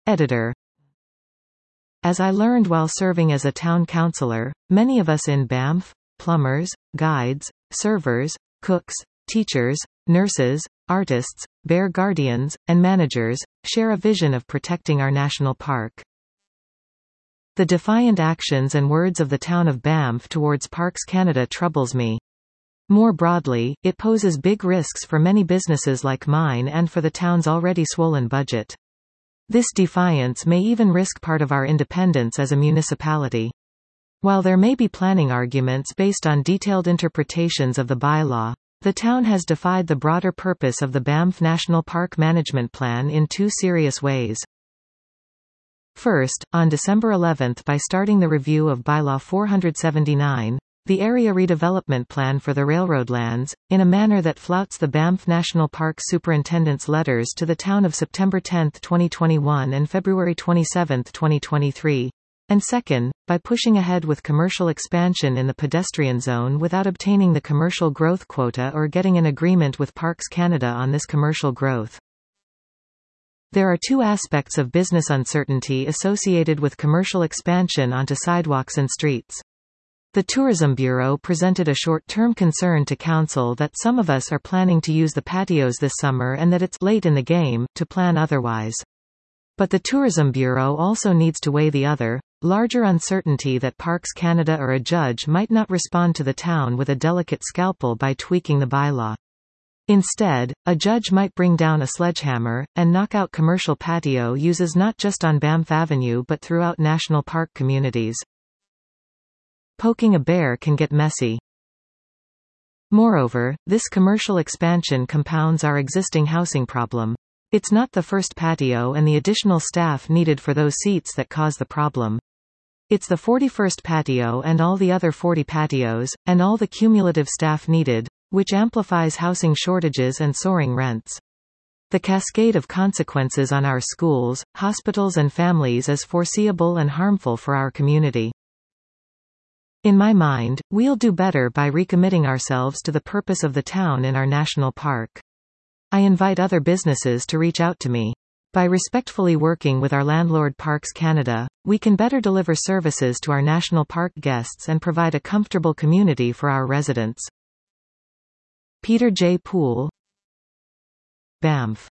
Editor. As I learned while serving as a town councillor, many of us in Banff, plumbers, guides, servers, cooks, teachers, nurses, artists, bear guardians, and managers, share a vision of protecting our national park. The defiant actions and words of the town of Banff towards Parks Canada troubles me. More broadly, it poses big risks for many businesses like mine and for the town's already swollen budget. This defiance may even risk part of our independence as a municipality. While there may be planning arguments based on detailed interpretations of the bylaw, the town has defied the broader purpose of the Banff National Park Management Plan in two serious ways. First, on December 11 by starting the review of Bylaw 479, the Area Redevelopment Plan for the railroad lands, in a manner that flouts the Banff National Park Superintendent's letters to the town of September 10, 2021 and February 27, 2023. And second, by pushing ahead with commercial expansion in the pedestrian zone without obtaining the commercial growth quota or getting an agreement with Parks Canada on this commercial growth. There are two aspects of business uncertainty associated with commercial expansion onto sidewalks and streets. The Tourism Bureau presented a short-term concern to Council that some of us are planning to use the patios this summer and that it's late in the game to plan otherwise. But the Tourism Bureau also needs to weigh the other, larger uncertainty that Parks Canada or a judge might not respond to the town with a delicate scalpel by tweaking the bylaw. Instead, a judge might bring down a sledgehammer, and knock out commercial patio uses not just on Banff Avenue but throughout national park communities. Poking a bear can get messy. Moreover, this commercial expansion compounds our existing housing problem. It's not the first patio and the additional staff needed for those seats that cause the problem. It's the 41st patio and all the other 40 patios, and all the cumulative staff needed, which amplifies housing shortages and soaring rents. The cascade of consequences on our schools, hospitals and families is foreseeable and harmful for our community. In my mind, we'll do better by recommitting ourselves to the purpose of the town in our national park. I invite other businesses to reach out to me. By respectfully working with our landlord Parks Canada, we can better deliver services to our national park guests and provide a comfortable community for our residents. Peter J. Poole, Banff.